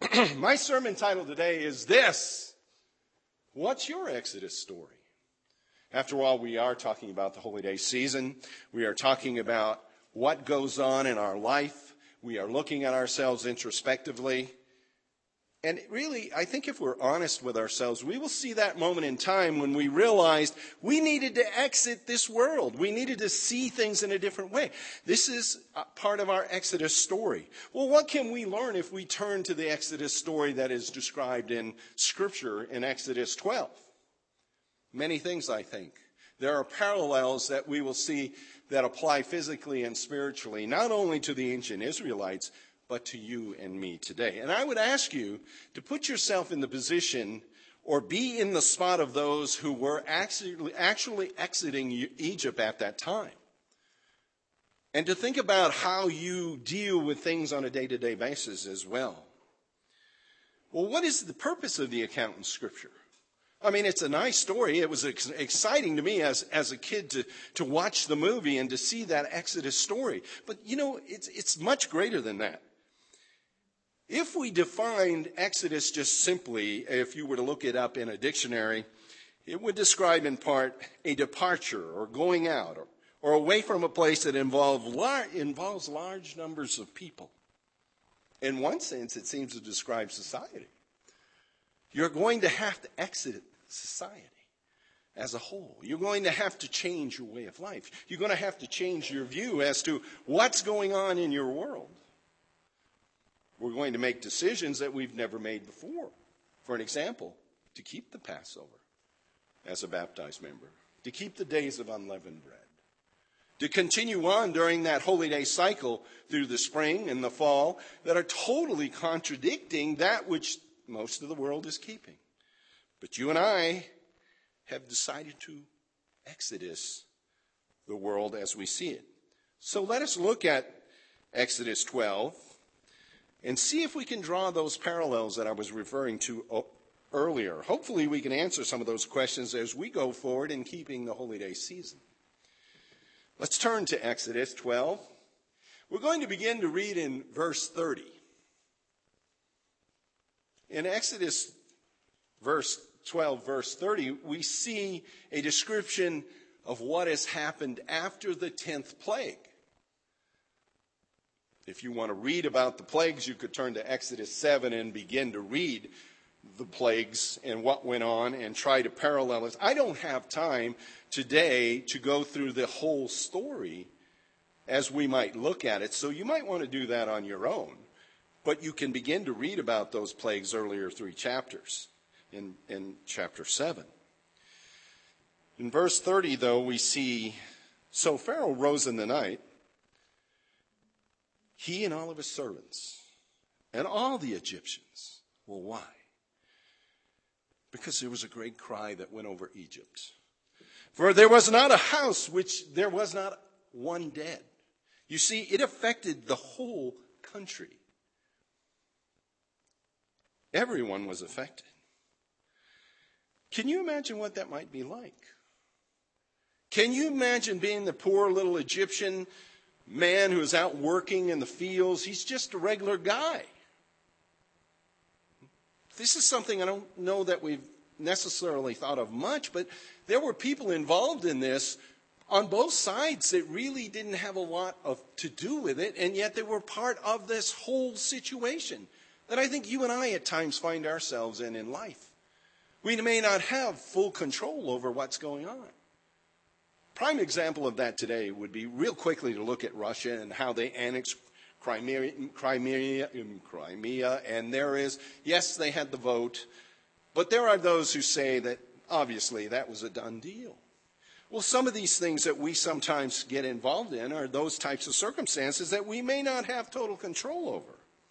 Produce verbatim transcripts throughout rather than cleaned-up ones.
My sermon title today is this: What's your Exodus story? After all, we are talking about the Holy Day season. We are talking about what goes on in our life. We are looking at ourselves introspectively. And really, I think if we're honest with ourselves, we will see that moment in time when we realized we needed to exit this world. We needed to see things in a different way. This is part of our Exodus story. Well, what can we learn if we turn to the Exodus story that is described in Scripture in Exodus twelve? Many things, I think. There are parallels that we will see that apply physically and spiritually, not only to the ancient Israelites, but to you and me today. And I would ask you to put yourself in the position or be in the spot of those who were actually, actually exiting Egypt at that time. And to think about how you deal with things on a day-to-day basis as well. Well, what is the purpose of the account in Scripture? I mean, it's a nice story. It was ex- exciting to me as, as a kid to, to watch the movie and to see that Exodus story. But, you know, it's, it's much greater than that. If we defined Exodus just simply, if you were to look it up in a dictionary, it would describe in part a departure or going out or, or away from a place that involve lar- involves large numbers of people. In one sense, it seems to describe society. You're going to have to exit society as a whole. You're going to have to change your way of life. You're going to have to change your view as to what's going on in your world. We're going to make decisions that we've never made before. For an example, to keep the Passover as a baptized member, to keep the days of unleavened bread, to continue on during that holy day cycle through the spring and the fall that are totally contradicting that which most of the world is keeping. But you and I have decided to exodus the world as we see it. So let us look at Exodus twelve and see if we can draw those parallels that I was referring to earlier. Hopefully we can answer some of those questions as we go forward in keeping the Holy Day season. Let's turn to Exodus twelve. We're going to begin to read in verse thirty. In Exodus verse twelve, verse thirty, we see a description of what has happened after the tenth plague. If you want to read about the plagues, you could turn to Exodus seven and begin to read the plagues and what went on and try to parallel it. I don't have time today to go through the whole story as we might look at it, so you might want to do that on your own. But you can begin to read about those plagues earlier three chapters in, in chapter seven. In verse thirty, though, we see, so Pharaoh rose in the night, he and all of his servants, and all the Egyptians. Well, why? Because there was a great cry that went over Egypt. For there was not a house which there was not one dead. You see, it affected the whole country. Everyone was affected. Can you imagine what that might be like? Can you imagine being the poor little Egyptian man who is out working in the fields? He's just a regular guy. This is something I don't know that we've necessarily thought of much, but there were people involved in this on both sides that really didn't have a lot of to do with it, and yet they were part of this whole situation that I think you and I at times find ourselves in in life. We may not have full control over what's going on. Prime example of that today would be real quickly to look at Russia and how they annexed Crimea, Crimea, Crimea, and there is, yes, they had the vote, but there are those who say that obviously that was a done deal. Well, some of these things that we sometimes get involved in are those types of circumstances that we may not have total control over.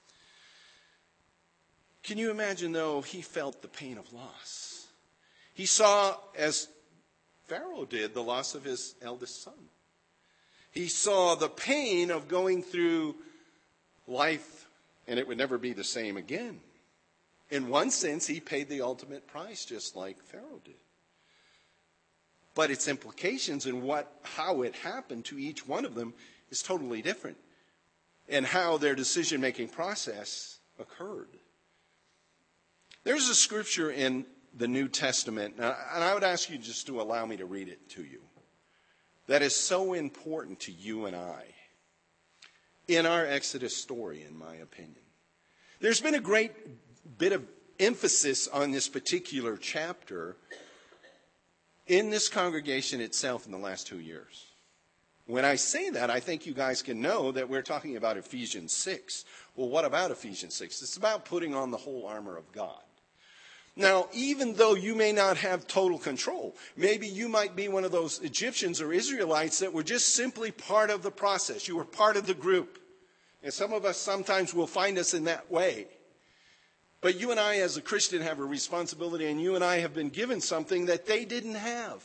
Can you imagine, though, he felt the pain of loss? He saw, as Pharaoh did, the loss of his eldest son. He saw the pain of going through life, and it would never be the same again. In one sense, he paid the ultimate price, just like Pharaoh did. But its implications and what, how it happened to each one of them is totally different, and how their decision-making process occurred. There's a scripture in the New Testament, and I would ask you just to allow me to read it to you, that is so important to you and I in our Exodus story, in my opinion. There's been a great bit of emphasis on this particular chapter in this congregation itself in the last two years. When I say that, I think you guys can know that we're talking about Ephesians six. Well, what about Ephesians six? It's about putting on the whole armor of God. Now, even though you may not have total control, maybe you might be one of those Egyptians or Israelites that were just simply part of the process. You were part of the group. And some of us sometimes will find us in that way. But you and I as a Christian have a responsibility, and you and I have been given something that they didn't have.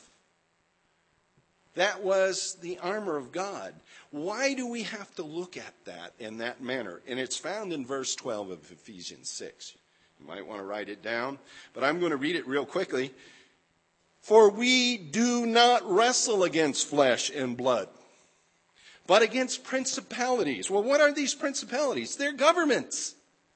That was the armor of God. Why do we have to look at that in that manner? And it's found in verse twelve of Ephesians six. You might want to write it down, but I'm going to read it real quickly. For we do not wrestle against flesh and blood, but against principalities. Well, what are these principalities? They're governments.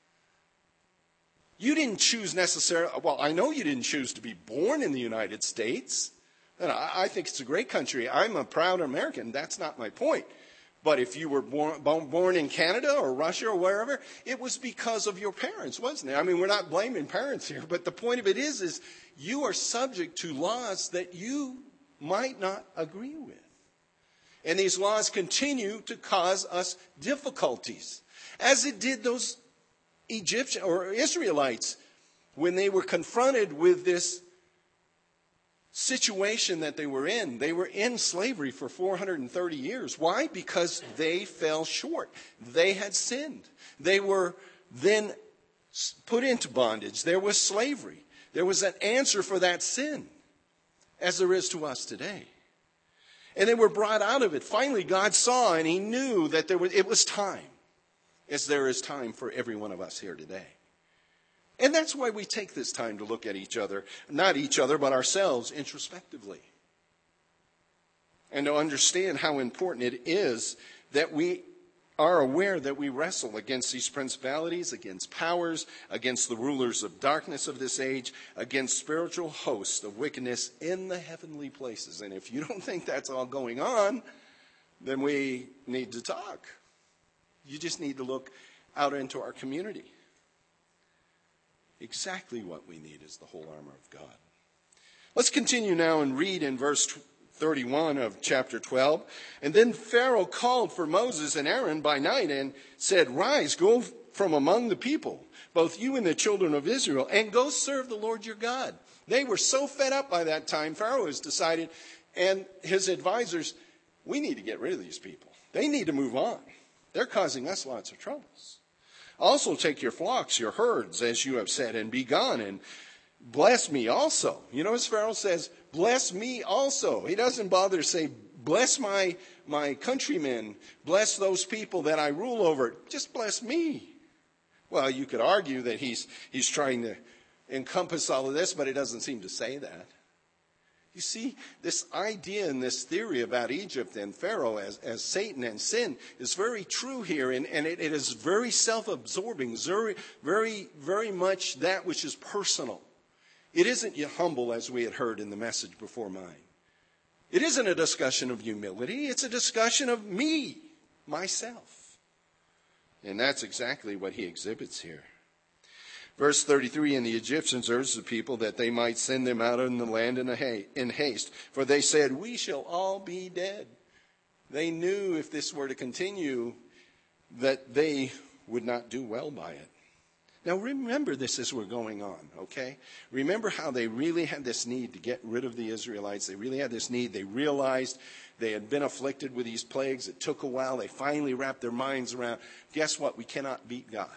You didn't choose necessarily, well, I know you didn't choose to be born in the United States. And I, I think it's a great country. I'm a proud American. That's not my point. But if you were born, born in Canada or Russia or wherever, it was because of your parents, wasn't it? I mean, we're not blaming parents here, but the point of it is, is you are subject to laws that you might not agree with. And these laws continue to cause us difficulties, as it did those Egyptian or Israelites when they were confronted with this situation that they were in. They were in slavery for four hundred thirty years. Why? Because they fell short. They had sinned. They were then put into bondage. There was slavery. There was an answer for that sin, as there is to us today. And they were brought out of it. Finally, God saw and he knew that there was, it was time, as there is time for every one of us here today. And that's why we take this time to look at each other, not each other, but ourselves introspectively. And to understand how important it is that we are aware that we wrestle against these principalities, against powers, against the rulers of darkness of this age, against spiritual hosts of wickedness in the heavenly places. And if you don't think that's all going on, then we need to talk. You just need to look out into our community. Exactly what we need is the whole armor of God. Let's continue now and read in verse thirty-one of chapter twelve. And then Pharaoh called for Moses and Aaron by night and said, Rise, go from among the people, both you and the children of Israel, and go serve the Lord your God. They were so fed up by that time, Pharaoh has decided, and his advisors, we need to get rid of these people. They need to move on. They're causing us lots of troubles. Also take your flocks, your herds, as you have said, and be gone, and bless me also. You know, as Pharaoh says, bless me also. He doesn't bother to say, bless my, my countrymen, bless those people that I rule over. Just bless me. Well, you could argue that he's, he's trying to encompass all of this, but it doesn't seem to say that. You see, this idea and this theory about Egypt and Pharaoh as, as Satan and sin is very true here, and, and it, it is very self-absorbing, very, very, very much that which is personal. It isn't humble, as we had heard in the message before mine. It isn't a discussion of humility. It's a discussion of me, myself. And that's exactly what he exhibits here. Verse thirty-three, and the Egyptians urged the people that they might send them out in the land in haste, for they said, we shall all be dead. They knew if this were to continue that they would not do well by it. Now remember this as we're going on, okay? Remember how they really had this need to get rid of the Israelites. They really had this need. They realized they had been afflicted with these plagues. It took a while. They finally wrapped their minds around, guess what? We cannot beat God.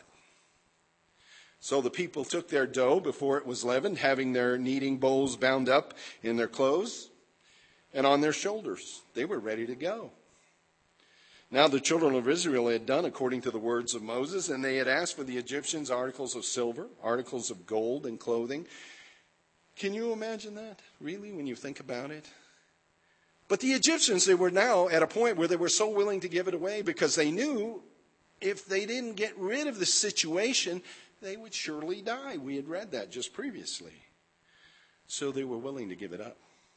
So the people took their dough before it was leavened, having their kneading bowls bound up in their clothes and on their shoulders. They were ready to go. Now the children of Israel had done according to the words of Moses, and they had asked for the Egyptians articles of silver, articles of gold, and clothing. Can you imagine that, really, when you think about it? But the Egyptians, they were now at a point where they were so willing to give it away because they knew if they didn't get rid of the situation, they would surely die. We had read that just previously. So they were willing to give it up.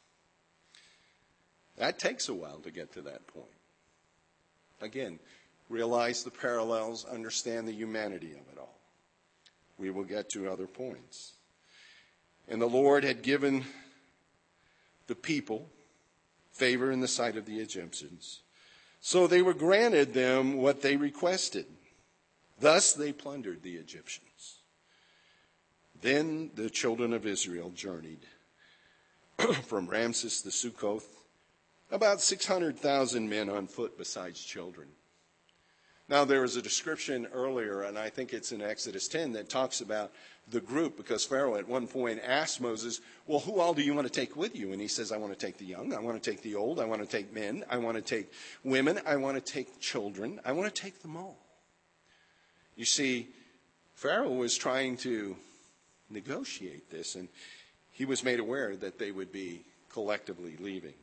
That takes a while to get to that point. Again, realize the parallels, understand the humanity of it all. We will get to other points. And the Lord had given the people favor in the sight of the Egyptians. So they were granted them what they requested. Thus they plundered the Egyptians. Then the children of Israel journeyed from Ramses to Succoth, about six hundred thousand men on foot besides children. Now, there was a description earlier, and I think it's in Exodus ten, that talks about the group, because Pharaoh at one point asked Moses, well, who all do you want to take with you? And he says, I want to take the young, I want to take the old, I want to take men, I want to take women, I want to take children, I want to take them all. You see, Pharaoh was trying to negotiate this, and he was made aware that they would be collectively leaving.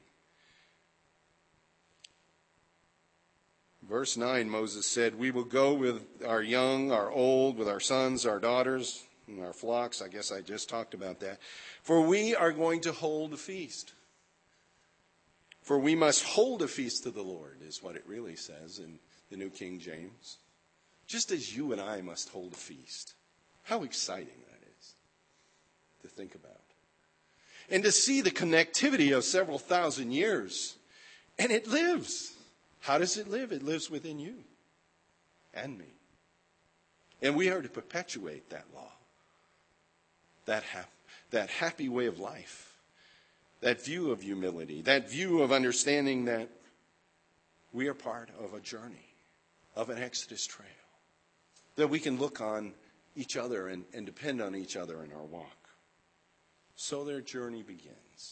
Verse nine, Moses said, we will go with our young, our old, with our sons, our daughters, and our flocks. I guess I just talked about that. For we are going to hold a feast. For we must hold a feast to the Lord, is what it really says in the New King James. Just as you and I must hold a feast. How exciting that is to think about. And to see the connectivity of several thousand years. And it lives. How does it live? It lives within you and me. And we are to perpetuate that law, that, hap- that happy way of life, that view of humility, that view of understanding that we are part of a journey, of an Exodus trail, that we can look on each other and, and depend on each other in our walk. So their journey begins.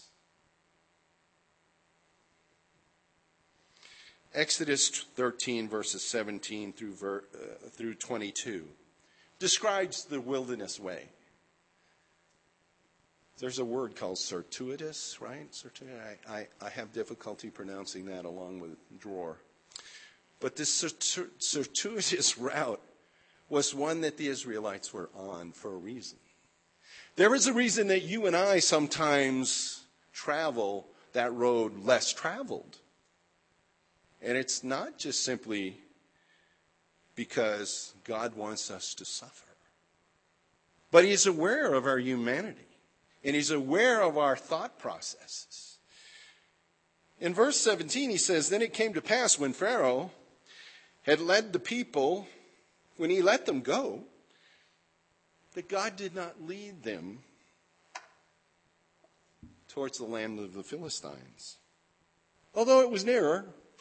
Exodus thirteen, verses seventeen through, ver, uh, through twenty-two, describes the wilderness way. There's a word called circuitous, right? I, I, I have difficulty pronouncing that along with drawer. But this circuitous route was one that the Israelites were on for a reason. There is a reason that you and I sometimes travel that road less traveled. And it's not just simply because God wants us to suffer. But he's aware of our humanity. And he's aware of our thought processes. In verse seventeen, he says, then it came to pass when Pharaoh had led the people, when he let them go, that God did not lead them towards the land of the Philistines. Although it was nearer,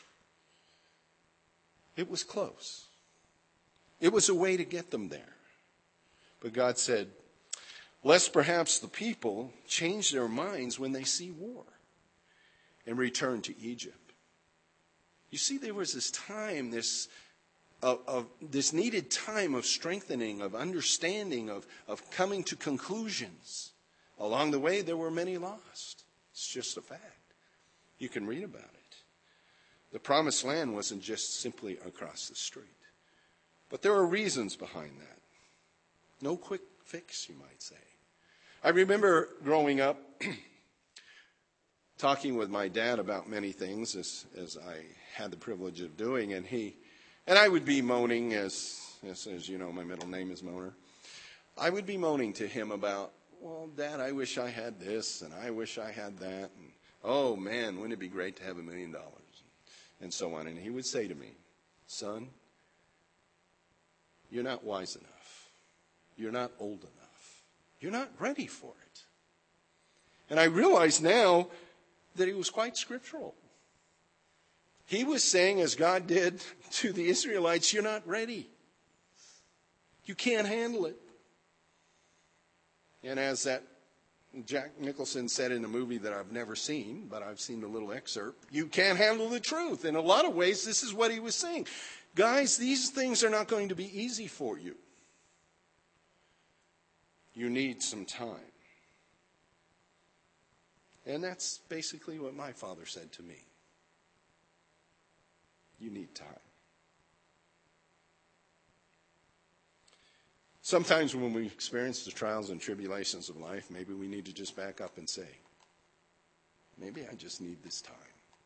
it was close. It was a way to get them there. But God said, lest perhaps the people change their minds when they see war and return to Egypt. You see, there was this time, this of, of this needed time of strengthening, of understanding, of, of coming to conclusions. Along the way, there were many lost. It's just a fact. You can read about it. The promised land wasn't just simply across the street. But there are reasons behind that. No quick fix, you might say. I remember growing up talking with my dad about many things, as, as I had the privilege of doing, and he and I would be moaning, as, as as you know, my middle name is Moaner. I would be moaning to him about, well, Dad, I wish I had this, and I wish I had that, and oh man, wouldn't it be great to have a million dollars? And so on. And he would say to me, son, you're not wise enough. You're not old enough. You're not ready for it. And I realize now that he was quite scriptural. He was saying, as God did to the Israelites, you're not ready. You can't handle it. And as that Jack Nicholson said in a movie that I've never seen, but I've seen a little excerpt, you can't handle the truth. In a lot of ways, this is what he was saying. Guys, these things are not going to be easy for you. You need some time. And that's basically what my father said to me. You need time. Sometimes when we experience the trials and tribulations of life, maybe we need to just back up and say, maybe I just need this time.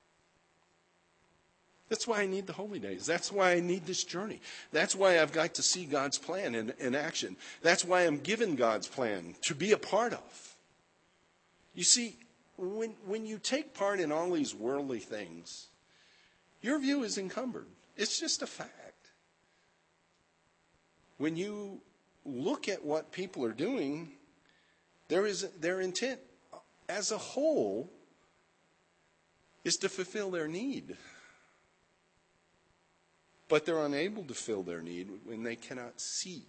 That's why I need the holy days. That's why I need this journey. That's why I've got to see God's plan in, in action. That's why I'm given God's plan to be a part of. You see, when, when you take part in all these worldly things, your view is encumbered. It's just a fact. When you look at what people are doing, there is their intent as a whole is to fulfill their need. But they're unable to fill their need when they cannot see.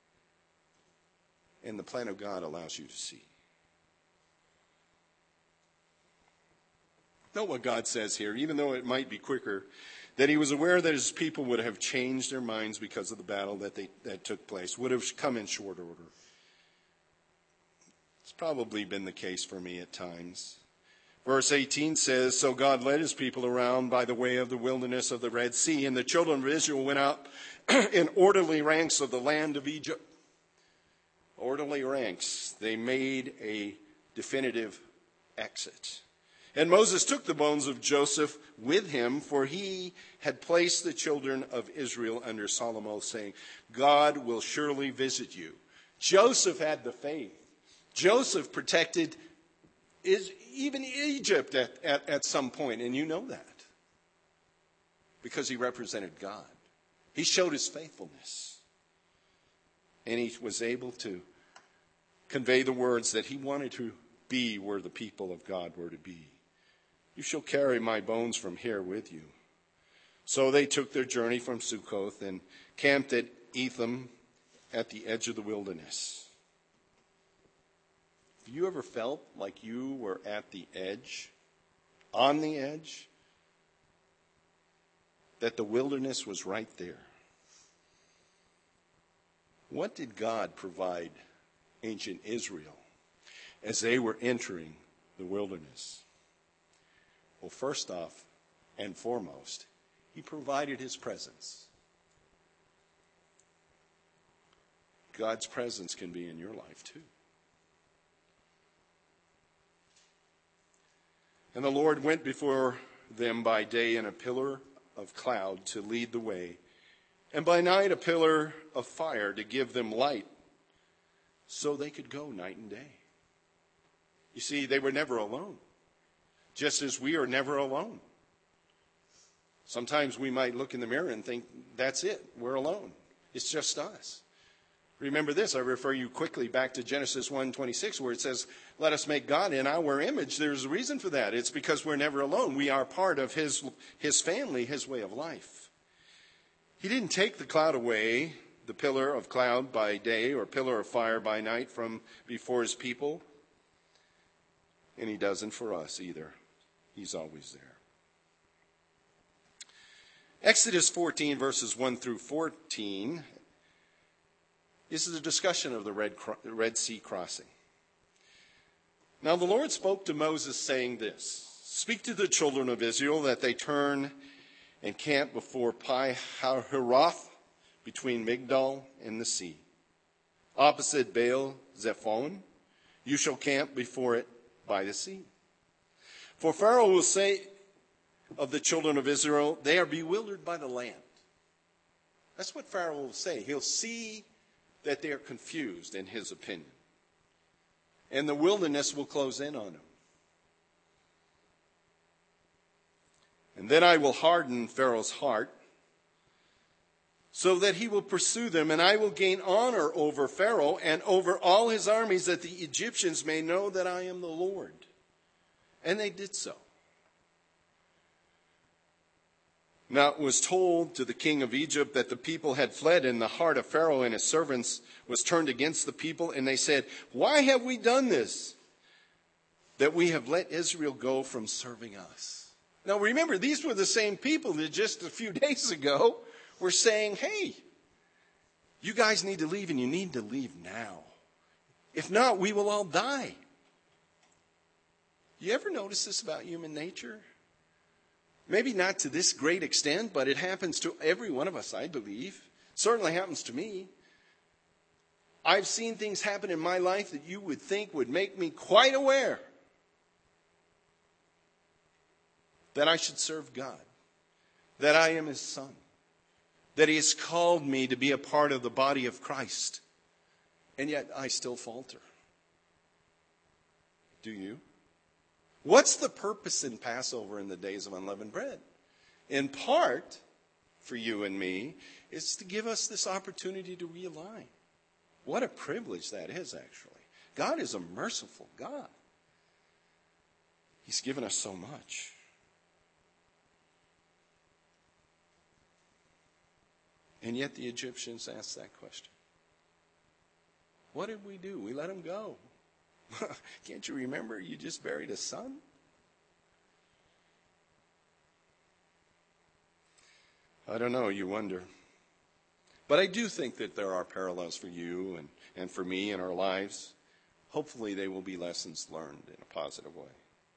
And the plan of God allows you to see. Note what God says here, even though it might be quicker, that he was aware that his people would have changed their minds because of the battle that they that took place, would have come in short order. It's probably been the case for me at times. Verse eighteen says, so God led his people around by the way of the wilderness of the Red Sea, and the children of Israel went out in orderly ranks of the land of Egypt. Orderly ranks. They made a definitive exit. And Moses took the bones of Joseph with him, for he had placed the children of Israel under solemn oath, saying, God will surely visit you. Joseph had the faith. Joseph protected is even Egypt at, at, at some point, and you know that. Because he represented God. He showed his faithfulness. And he was able to convey the words that he wanted to be where the people of God were to be. You shall carry my bones from here with you. So they took their journey from Sukkoth and camped at Etham at the edge of the wilderness. Have you ever felt like you were at the edge, on the edge, that the wilderness was right there? What did God provide ancient Israel as they were entering the wilderness? Well, first off and foremost, he provided his presence. God's presence can be in your life too. And the Lord went before them by day in a pillar of cloud to lead the way, and by night a pillar of fire to give them light, so they could go night and day. You see, they were never alone, just as we are never alone. Sometimes we might look in the mirror and think, that's it, we're alone. It's just us. Remember this, I refer you quickly back to Genesis one twenty-six, where it says, let us make God in our image. There's a reason for that. It's because we're never alone. We are part of his, his family, his way of life. He didn't take the cloud away, the pillar of cloud by day or pillar of fire by night from before his people. And he doesn't for us either. He's always there. Exodus fourteen, verses one through fourteen, is the discussion of the Red, Red Sea crossing. Now the Lord spoke to Moses, saying this, speak to the children of Israel that they turn and camp before Pi-hahiroth, between Migdol and the sea, opposite Baal Zephon. You shall camp before it by the sea. For Pharaoh will say of the children of Israel, they are bewildered by the land. That's what Pharaoh will say. He'll see that they are confused in his opinion. And the wilderness will close in on them. And then I will harden Pharaoh's heart, so that he will pursue them, and I will gain honor over Pharaoh and over all his armies, that the Egyptians may know that I am the Lord. And they did so. Now it was told to the king of Egypt that the people had fled, and the heart of Pharaoh and his servants was turned against the people, and they said, why have we done this, that we have let Israel go from serving us? Now remember, these were the same people that just a few days ago were saying, hey, you guys need to leave, and you need to leave now. If not, we will all die. You ever notice this about human nature? Maybe not to this great extent, but it happens to every one of us, I believe. It certainly happens to me. I've seen things happen in my life that you would think would make me quite aware that I should serve God, that I am his son, that he has called me to be a part of the body of Christ. And yet I still falter. Do you? What's the purpose in Passover in the days of unleavened bread? In part, for you and me, is to give us this opportunity to realign. What a privilege that is, actually. God is a merciful God. He's given us so much. And yet the Egyptians asked that question. What did we do? We let him go. Can't you remember? You just buried a son. I don't know, you wonder. But I do think that there are parallels for you and, and for me in our lives. Hopefully they will be lessons learned in a positive way.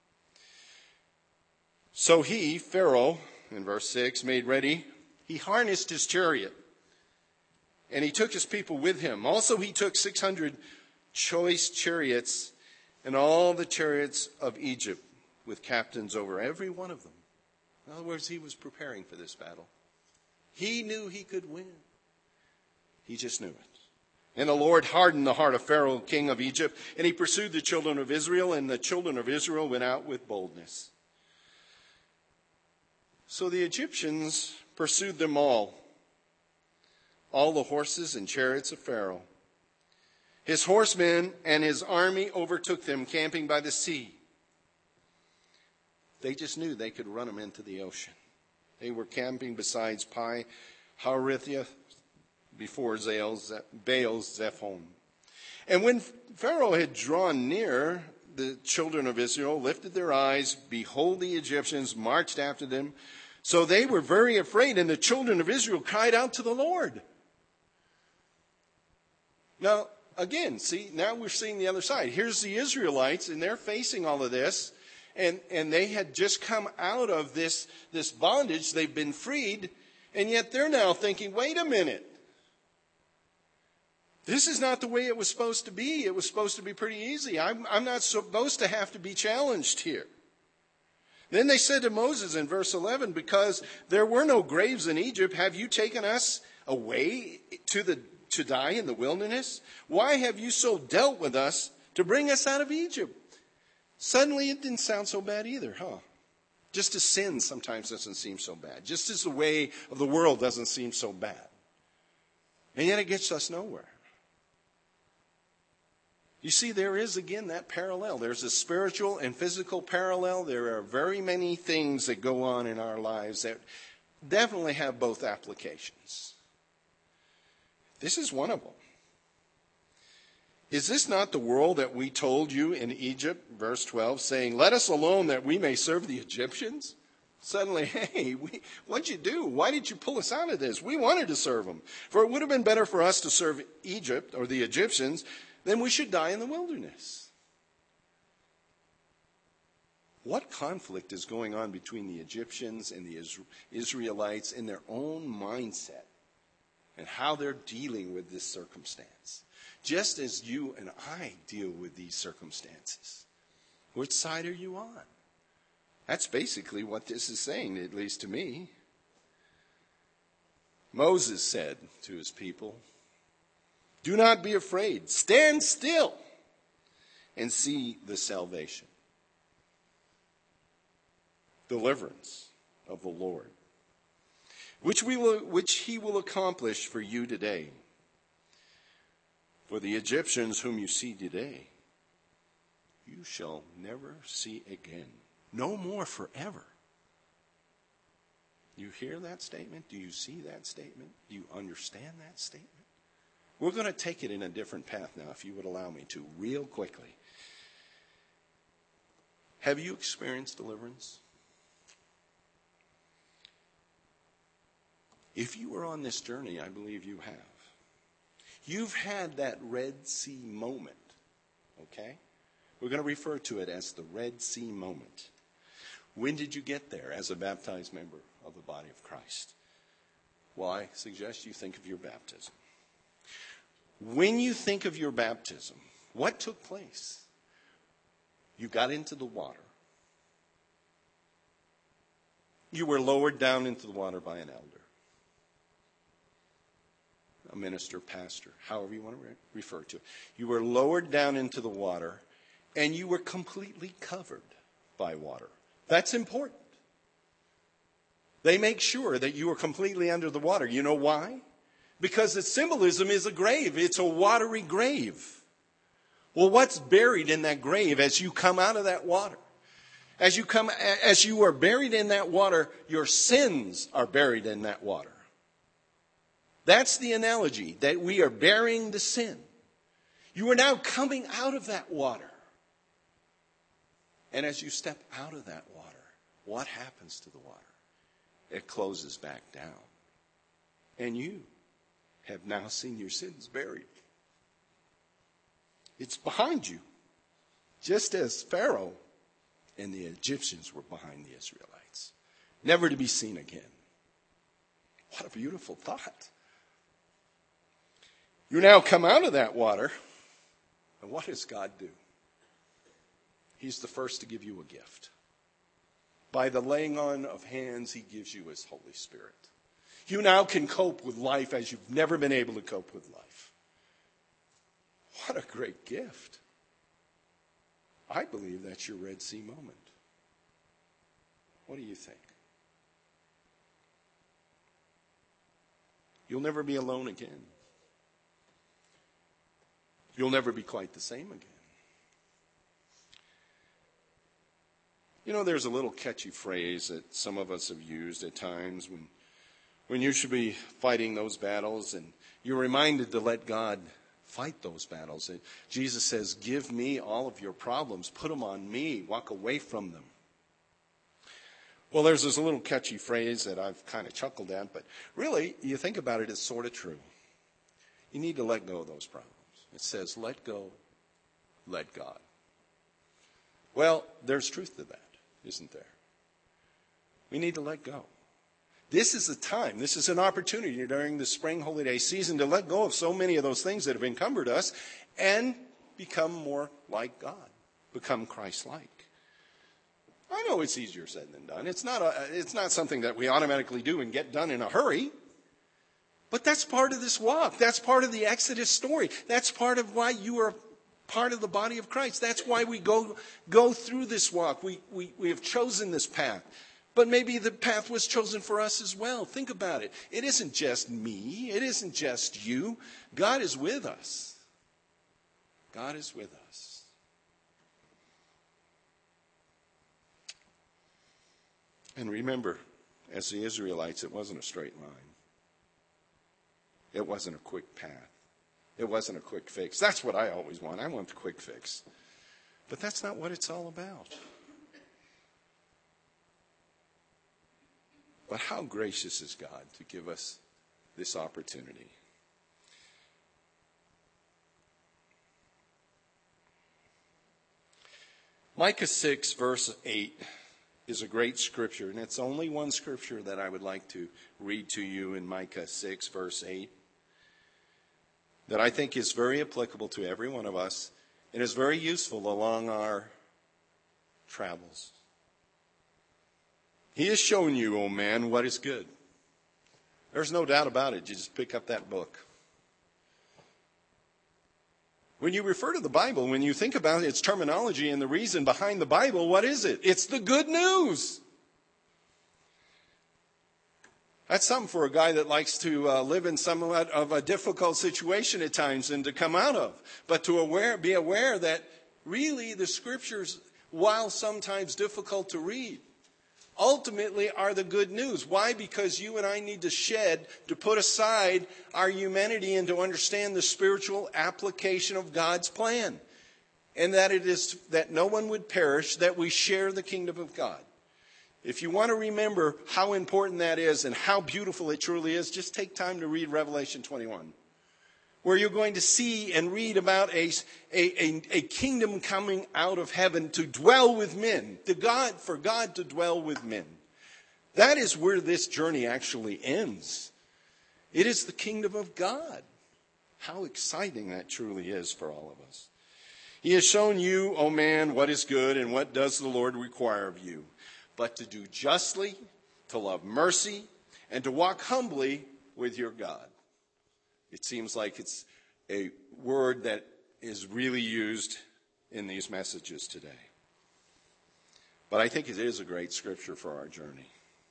So he, Pharaoh, in verse six, made ready. He harnessed his chariot. And he took his people with him. Also he took six hundred choice chariots and all the chariots of Egypt with captains over every one of them. In other words, he was preparing for this battle. He knew he could win. He just knew it. And the Lord hardened the heart of Pharaoh, king of Egypt, and he pursued the children of Israel, and the children of Israel went out with boldness. So the Egyptians pursued them all, all the horses and chariots of Pharaoh. His horsemen and his army overtook them, camping by the sea. They just knew they could run them into the ocean. They were camping beside Pi Hahiroth before Baal's Zephon. And when Pharaoh had drawn near, the children of Israel lifted their eyes. Behold, the Egyptians marched after them. So they were very afraid, and the children of Israel cried out to the Lord. Now, again, see, now we're seeing the other side. Here's the Israelites, and they're facing all of this. And, and they had just come out of this, this bondage. They've been freed. And yet they're now thinking, wait a minute. This is not the way it was supposed to be. It was supposed to be pretty easy. I'm, I'm not supposed to have to be challenged here. Then they said to Moses in verse eleven, because there were no graves in Egypt, have you taken us away to the to die in the wilderness? Why have you so dealt with us to bring us out of Egypt? Suddenly it didn't sound so bad either, huh? Just as sin sometimes doesn't seem so bad. Just as the way of the world doesn't seem so bad. And yet it gets us nowhere. You see, there is again that parallel. There's a spiritual and physical parallel. There are very many things that go on in our lives that definitely have both applications. This is one of them. Is this not the world that we told you in Egypt, verse twelve, saying, let us alone that we may serve the Egyptians? Suddenly, hey, we, what'd you do? Why did you pull us out of this? We wanted to serve them. For it would have been better for us to serve Egypt or the Egyptians than we should die in the wilderness. What conflict is going on between the Egyptians and the Israelites in their own mindset and how they're dealing with this circumstance? Just as you and I deal with these circumstances. Which side are you on? That's basically what this is saying, at least to me. Moses said to his people, do not be afraid. Stand still and see the salvation, deliverance of the Lord, which we will, which he will accomplish for you today. For the Egyptians whom you see today, you shall never see again. No more forever. You hear that statement? Do you see that statement? Do you understand that statement? We're going to take it in a different path now, if you would allow me to, real quickly. Have you experienced deliverance? If you were on this journey, I believe you have. You've had that Red Sea moment, okay? We're going to refer to it as the Red Sea moment. When did you get there as a baptized member of the body of Christ? Well, I suggest you think of your baptism. When you think of your baptism, what took place? You got into the water. You were lowered down into the water by an elder, a minister, pastor, however you want to re- refer to it. You were lowered down into the water, and you were completely covered by water. That's important. They make sure that you are completely under the water. You know why? Because the symbolism is a grave. It's a watery grave. Well, what's buried in that grave as you come out of that water? As you come, as you are buried in that water, your sins are buried in that water. That's the analogy, that we are burying the sin. You are now coming out of that water. And as you step out of that water, what happens to the water? It closes back down. And you have now seen your sins buried. It's behind you, just as Pharaoh and the Egyptians were behind the Israelites, never to be seen again. What a beautiful thought. You now come out of that water, and what does God do? He's the first to give you a gift. By the laying on of hands, he gives you his Holy Spirit. You now can cope with life as you've never been able to cope with life. What a great gift. I believe that's your Red Sea moment. What do you think? You'll never be alone again. You'll never be quite the same again. You know, there's a little catchy phrase that some of us have used at times when, when you should be fighting those battles, and you're reminded to let God fight those battles. And Jesus says, give me all of your problems. Put them on me. Walk away from them. Well, there's this little catchy phrase that I've kind of chuckled at, but really, you think about it, it's sort of true. You need to let go of those problems. It says, let go, let God. Well, there's truth to that, isn't there? We need to let go. This is the time, this is an opportunity during the spring holiday season to let go of so many of those things that have encumbered us and become more like God, become Christ-like. I know it's easier said than done. It's not, a, it's not something that we automatically do and get done in a hurry. But that's part of this walk. That's part of the Exodus story. That's part of why you are part of the body of Christ. That's why we go, go through this walk. We, we, we have chosen this path. But maybe the path was chosen for us as well. Think about it. It isn't just me. It isn't just you. God is with us. God is with us. And remember, as the Israelites, it wasn't a straight line. It wasn't a quick path. It wasn't a quick fix. That's what I always want. I want the quick fix. But that's not what it's all about. But how gracious is God to give us this opportunity. Micah six, verse eight is a great scripture, and it's only one scripture that I would like to read to you in Micah six, verse eight, that I think is very applicable to every one of us and is very useful along our travels. He has shown you, O man, what is good. There's no doubt about it. You just pick up that book. When you refer to the Bible, when you think about its terminology and the reason behind the Bible, what is it? It's the good news. That's something for a guy that likes to uh, live in somewhat of a difficult situation at times and to come out of. But to aware, be aware that really the scriptures, while sometimes difficult to read, ultimately are the good news. Why? Because you and I need to shed, to put aside our humanity and to understand the spiritual application of God's plan. And that it is that no one would perish, that we share the kingdom of God. If you want to remember how important that is and how beautiful it truly is, just take time to read Revelation twenty-one. Where you're going to see and read about a, a, a, a kingdom coming out of heaven to dwell with men, to God, for God to dwell with men. That is where this journey actually ends. It is the kingdom of God. How exciting that truly is for all of us. He has shown you, O man, what is good and what does the Lord require of you, but to do justly, to love mercy, and to walk humbly with your God. It seems like it's a word that is really used in these messages today. But I think it is a great scripture for our journey.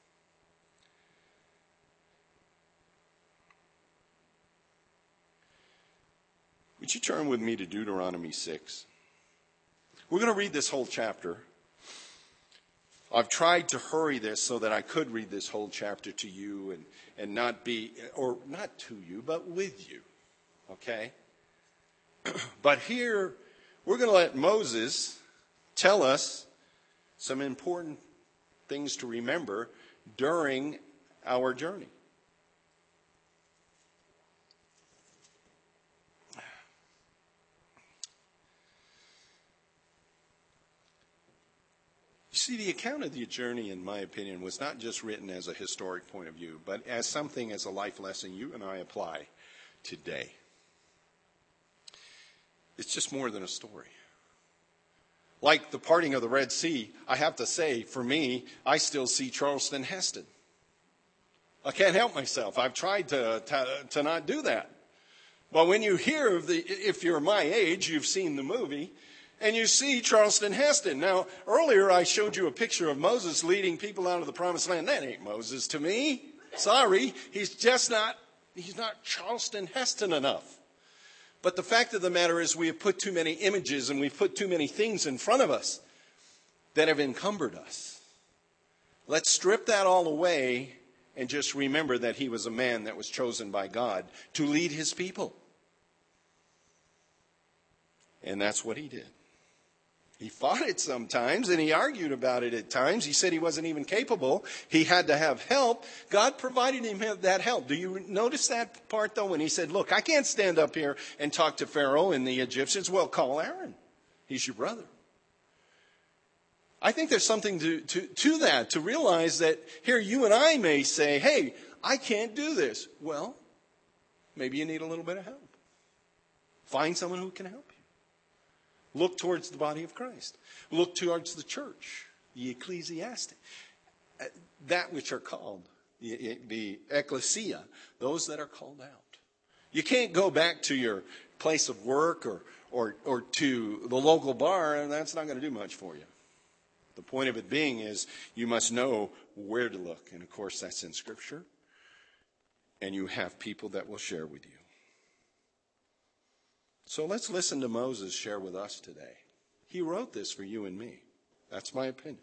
Would you turn with me to Deuteronomy six? We're going to read this whole chapter. I've tried to hurry this so that I could read this whole chapter to you and, and not be, or not to you, but with you. Okay? But here, we're going to let Moses tell us some important things to remember during our journey. You see, the account of the journey, in my opinion, was not just written as a historic point of view, but as something, as a life lesson you and I apply today. It's just more than a story. Like the parting of the Red Sea, I have to say, for me, I still see Charlton Heston. I can't help myself. I've tried to, to, to not do that. But when you hear of the, if you're my age, you've seen the movie, and you see Charlton Heston. Now, earlier I showed you a picture of Moses leading people out of the promised land. That ain't Moses to me. Sorry, he's just not, he's not Charlton Heston enough. But the fact of the matter is we have put too many images and we've put too many things in front of us that have encumbered us. Let's strip that all away and just remember that he was a man that was chosen by God to lead his people. And that's what he did. He fought it sometimes, and he argued about it at times. He said he wasn't even capable. He had to have help. God provided him that help. Do you notice that part, though, when he said, look, I can't stand up here and talk to Pharaoh and the Egyptians. Well, call Aaron. He's your brother. I think there's something to, to, to that, to realize that here you and I may say, hey, I can't do this. Well, maybe you need a little bit of help. Find someone who can help you. Look towards the body of Christ. Look towards the church, the ecclesiastic, that which are called, the, the ecclesia, those that are called out. You can't go back to your place of work or, or, or to the local bar, and that's not going to do much for you. The point of it being is you must know where to look. And, of course, that's in Scripture. And you have people that will share with you. So let's listen to Moses share with us today. He wrote this for you and me. That's my opinion.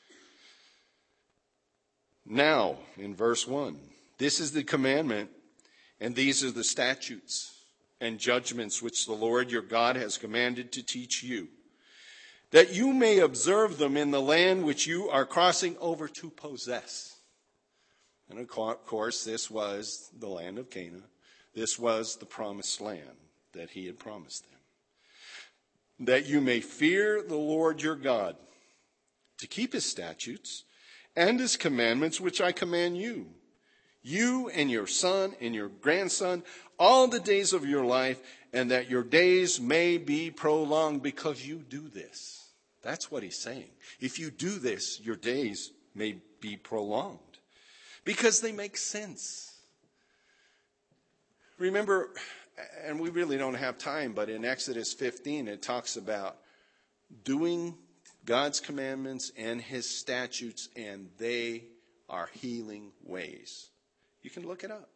Now, in verse one, this is the commandment, and these are the statutes and judgments which the Lord your God has commanded to teach you, that you may observe them in the land which you are crossing over to possess. And of course, this was the land of Canaan. This was the promised land that he had promised them. That you may fear the Lord your God, to keep his statutes and his commandments which I command you, you and your son and your grandson, all the days of your life, and that your days may be prolonged because you do this. That's what he's saying. If you do this, your days may be prolonged because they make sense. Remember, and we really don't have time, but in Exodus fifteen, it talks about doing God's commandments and his statutes, and they are healing ways. You can look it up.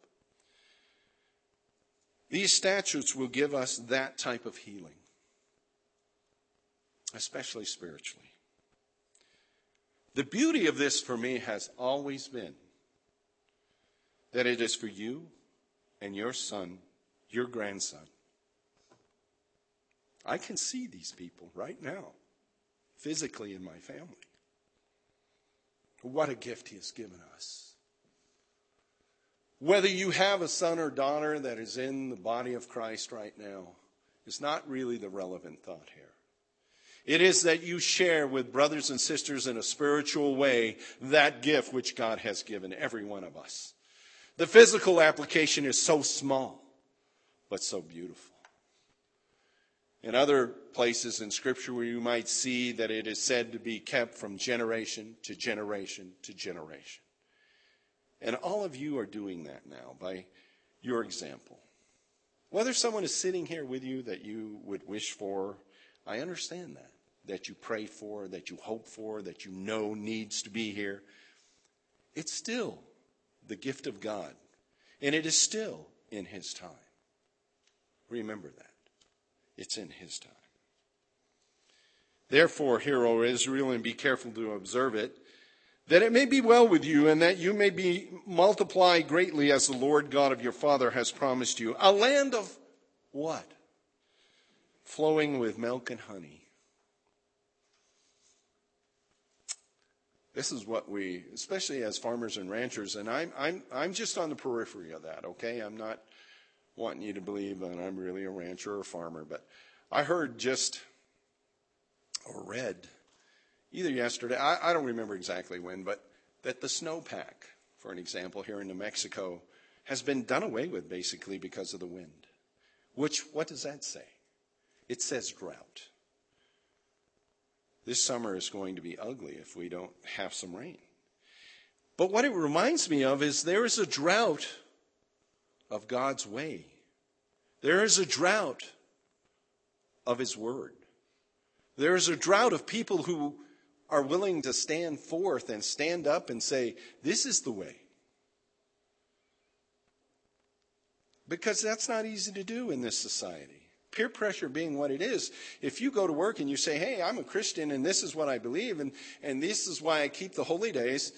These statutes will give us that type of healing, especially spiritually. The beauty of this for me has always been that it is for you and your son, your grandson. I can see these people right now, physically in my family. What a gift he has given us. Whether you have a son or daughter that is in the body of Christ right now is not really the relevant thought here. It is that you share with brothers and sisters in a spiritual way that gift which God has given every one of us. The physical application is so small. but so beautiful. In other places in Scripture where you might see that it is said to be kept from generation to generation to generation. And all of you are doing that now by your example. Whether someone is sitting here with you that you would wish for, I understand that. That you pray for, that you hope for, that you know needs to be here. It's still the gift of God. And it is still in His time. Remember that. It's in His time. Therefore, hear, O Israel, and be careful to observe it, that it may be well with you, and that you may be multiplied greatly as the Lord God of your father has promised you. A land of what? Flowing with milk and honey. This is what we, especially as farmers and ranchers, and I'm I'm I'm just on the periphery of that, okay? I'm not wanting you to believe that I'm really a rancher or a farmer, but I heard just or read either yesterday, I, I don't remember exactly when, but that the snowpack, for an example, here in New Mexico, has been done away with basically because of the wind. Which, what does that say? It says drought. This summer is going to be ugly if we don't have some rain. But what it reminds me of is there is a drought of God's way. There is a drought of His word. There is a drought of people who are willing to stand forth and stand up and say, this is the way. Because that's not easy to do in this society. Peer pressure being what it is, if you go to work and you say, hey, I'm a Christian and this is what I believe and, and this is why I keep the holy days,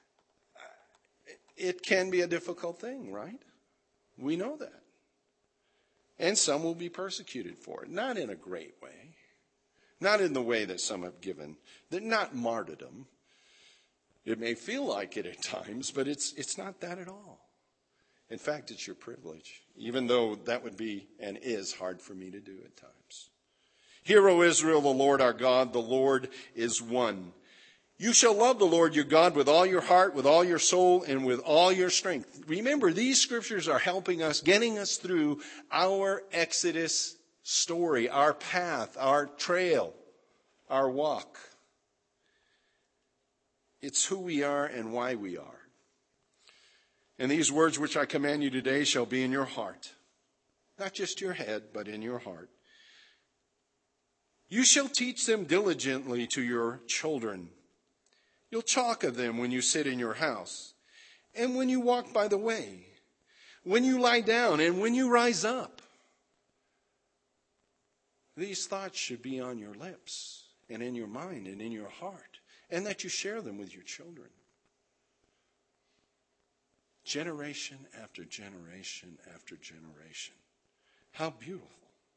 it can be a difficult thing, right? We know that. And some will be persecuted for it. Not in a great way. Not in the way that some have given. They're not martyrdom. It may feel like it at times, but it's it's not that at all. In fact, it's your privilege, even though that would be and is hard for me to do at times. Hear, O Israel, the Lord our God, the Lord is one. You shall love the Lord your God with all your heart, with all your soul, and with all your strength. Remember, these scriptures are helping us, getting us through our Exodus story, our path, our trail, our walk. It's who we are and why we are. And these words which I command you today shall be in your heart. Not just your head, but in your heart. You shall teach them diligently to your children. You'll talk of them when you sit in your house, and when you walk by the way, when you lie down, and when you rise up. These thoughts should be on your lips, and in your mind, and in your heart, and that you share them with your children. Generation after generation after generation. How beautiful.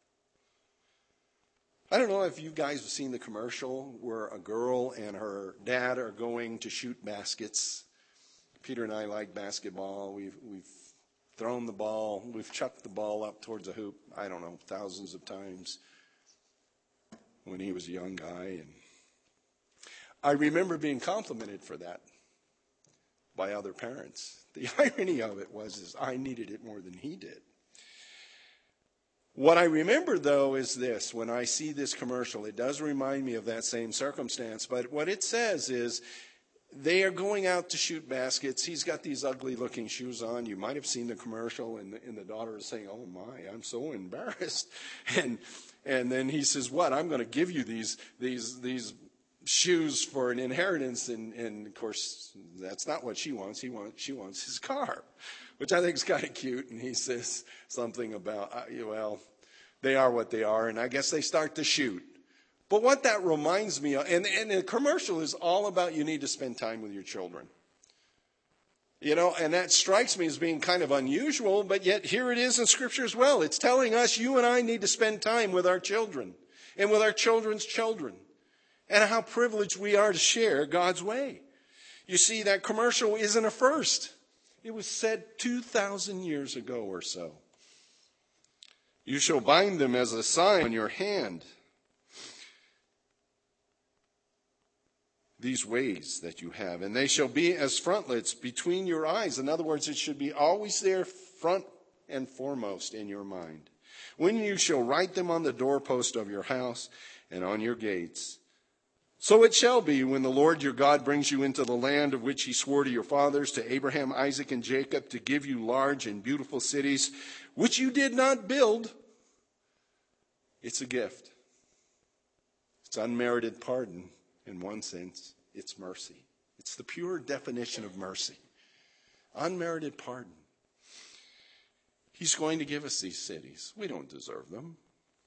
I don't know if you guys have seen the commercial where a girl and her dad are going to shoot baskets. Peter and I like basketball. We've we've thrown the ball. We've chucked the ball up towards a hoop, I don't know, thousands of times when he was a young guy. And I remember being complimented for that by other parents. The irony of it was is I needed it more than he did. What I remember, though, is this. When I see this commercial, it does remind me of that same circumstance. But what it says is they are going out to shoot baskets. He's got these ugly-looking shoes on. You might have seen the commercial, and the, and the daughter is saying, oh, my, I'm so embarrassed. And and then he says, what? I'm going to give you these these these shoes for an inheritance. And, and, of course, that's not what she wants. He wants She wants his car, which I think is kind of cute. And he says something about, uh, well, they are what they are, and I guess they start to shoot. But what that reminds me of, and, and the commercial is all about you need to spend time with your children. You know, and that strikes me as being kind of unusual, but yet here it is in Scripture as well. It's telling us you and I need to spend time with our children and with our children's children, and how privileged we are to share God's way. You see, that commercial isn't a first. It was said two thousand years ago or so. You shall bind them as a sign on your hand. These ways that you have, and they shall be as frontlets between your eyes. In other words, it should be always there front and foremost in your mind, when you shall write them on the doorpost of your house and on your gates. So it shall be when the Lord your God brings you into the land of which he swore to your fathers, to Abraham, Isaac, and Jacob, to give you large and beautiful cities, which you did not build. It's a gift. It's unmerited pardon in one sense. It's mercy. It's the pure definition of mercy. Unmerited pardon. He's going to give us these cities. We don't deserve them.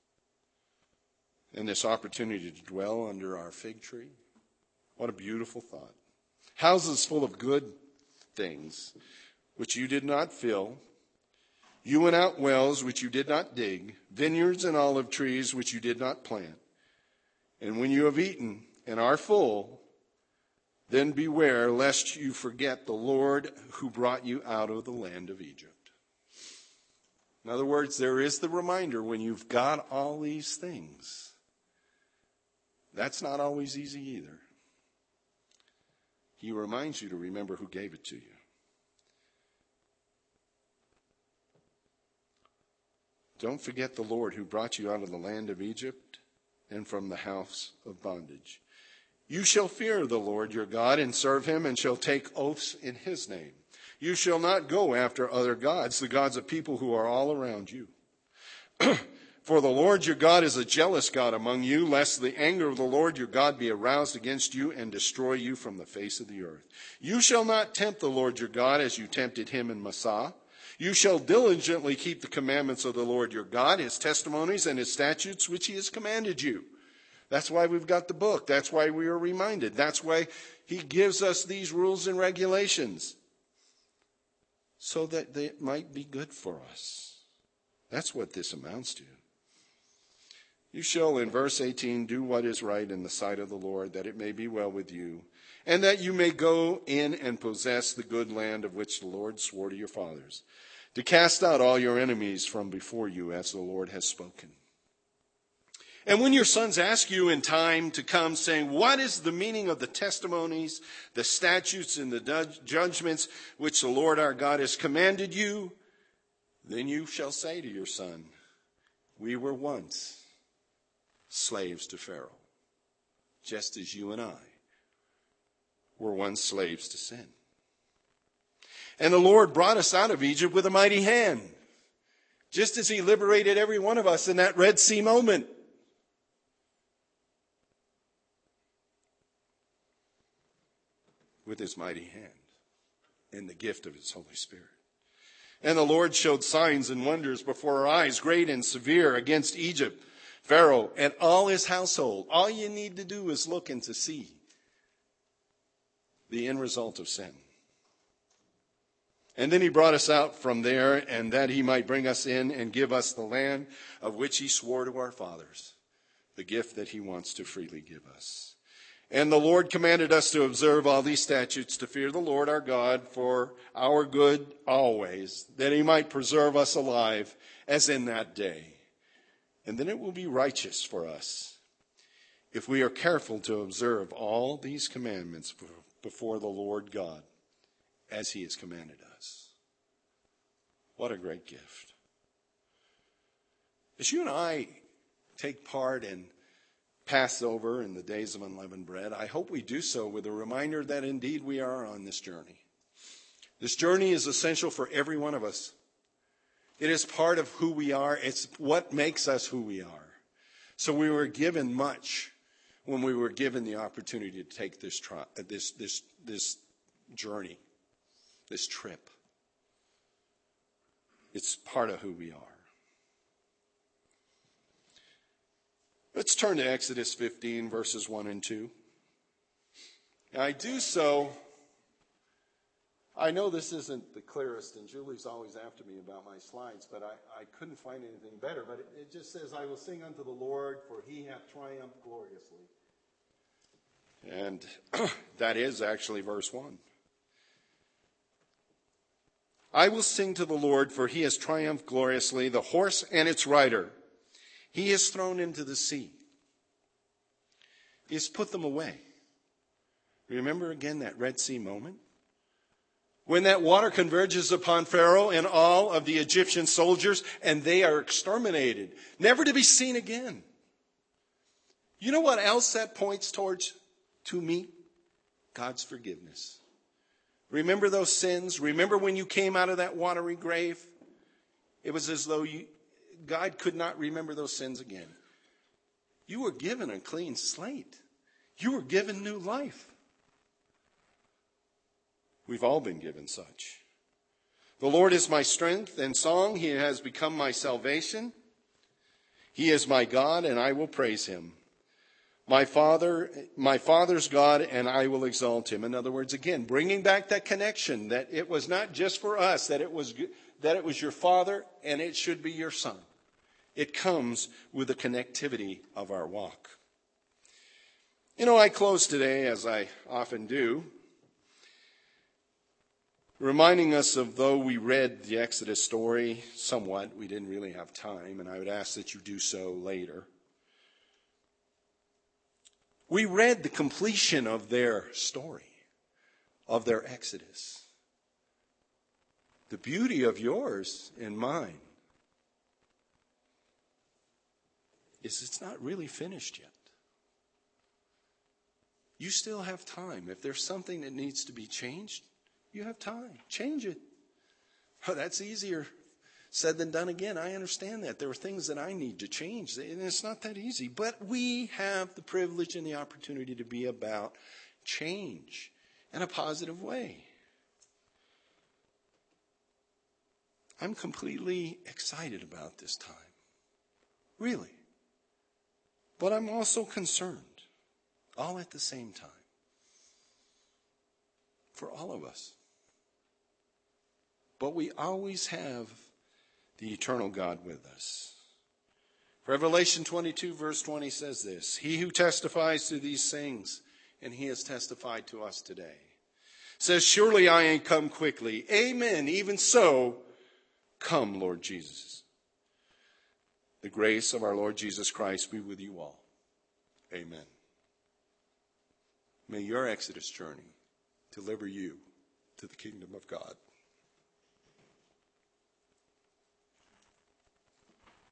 And this opportunity to dwell under our fig tree. What a beautiful thought. Houses full of good things, which you did not fill. You went out wells, which you did not dig. Vineyards and olive trees, which you did not plant. And when you have eaten and are full, then beware lest you forget the Lord who brought you out of the land of Egypt. In other words, there is the reminder when you've got all these things. That's not always easy either. He reminds you to remember who gave it to you. Don't forget the Lord who brought you out of the land of Egypt and from the house of bondage. You shall fear the Lord your God and serve him, and shall take oaths in his name. You shall not go after other gods, the gods of people who are all around you. For the Lord your God is a jealous God among you, lest the anger of the Lord your God be aroused against you and destroy you from the face of the earth. You shall not tempt the Lord your God as you tempted him in Massah. You shall diligently keep the commandments of the Lord your God, his testimonies and his statutes, which he has commanded you. That's why we've got the book. That's why we are reminded. That's why he gives us these rules and regulations, so that they might be good for us. That's what this amounts to. You shall, in verse eighteen, do what is right in the sight of the Lord, that it may be well with you, and that you may go in and possess the good land of which the Lord swore to your fathers, to cast out all your enemies from before you, as the Lord has spoken. And when your sons ask you in time to come, saying, what is the meaning of the testimonies, the statutes, and the judgments which the Lord our God has commanded you, then you shall say to your son, we were once slaves to Pharaoh, just as you and I were once slaves to sin. And the Lord brought us out of Egypt with a mighty hand, just as he liberated every one of us in that Red Sea moment. With his mighty hand and the gift of his Holy Spirit. And the Lord showed signs and wonders before our eyes, great and severe, against Egypt, Pharaoh, and all his household. All you need to do is look and to see the end result of sin. And then he brought us out from there, and that he might bring us in and give us the land of which he swore to our fathers, the gift that he wants to freely give us. And the Lord commanded us to observe all these statutes, to fear the Lord our God for our good always, that he might preserve us alive as in that day. And then it will be righteous for us if we are careful to observe all these commandments before the Lord God as he has commanded us. What a great gift. As you and I take part in Passover and the days of unleavened bread, I hope we do so with a reminder that indeed we are on this journey. This journey is essential for every one of us. It is part of who we are. It's what makes us who we are. So we were given much when we were given the opportunity to take this tri- this this this journey, this trip. It's part of who we are. Let's turn to Exodus fifteen, verses one and two. And I do so, I know this isn't the clearest, and Julie's always after me about my slides, but I, I couldn't find anything better. But it, it just says, I will sing unto the Lord, for he hath triumphed gloriously. And that is actually verse one. I will sing to the Lord, for he has triumphed gloriously, the horse and its rider he has thrown into the sea. He has put them away. Remember again that Red Sea moment? When that water converges upon Pharaoh and all of the Egyptian soldiers, and they are exterminated, never to be seen again. You know what else that points towards to me? God's forgiveness. Remember those sins? Remember when you came out of that watery grave? It was as though you, God could not remember those sins again. You were given a clean slate. You were given new life. We've all been given such. The Lord is my strength and song. He has become my salvation. He is my God, and I will praise him. My Father, my Father's God, and I will exalt him. In other words, again, bringing back that connection that it was not just for us, that it was that it was your Father and it should be your Son. It comes with the connectivity of our walk. You know, I close today, as I often do, reminding us of, though we read the Exodus story somewhat, we didn't really have time, and I would ask that you do so later. We read the completion of their story, of their Exodus. The beauty of yours and mine is it's not really finished yet. You still have time. If there's something that needs to be changed, you have time. Change it. Oh, that's easier said than done. Again, I understand that. There are things that I need to change, and it's not that easy. But we have the privilege and the opportunity to be about change in a positive way. I'm completely excited about this time. Really. But I'm also concerned, all at the same time, for all of us. But we always have the eternal God with us. Revelation twenty-two verse twenty says this: He who testifies to these things, and he has testified to us today, says, surely I am come quickly. Amen. Even so, come, Lord Jesus. The grace of our Lord Jesus Christ be with you all. Amen. May your Exodus journey deliver you to the kingdom of God.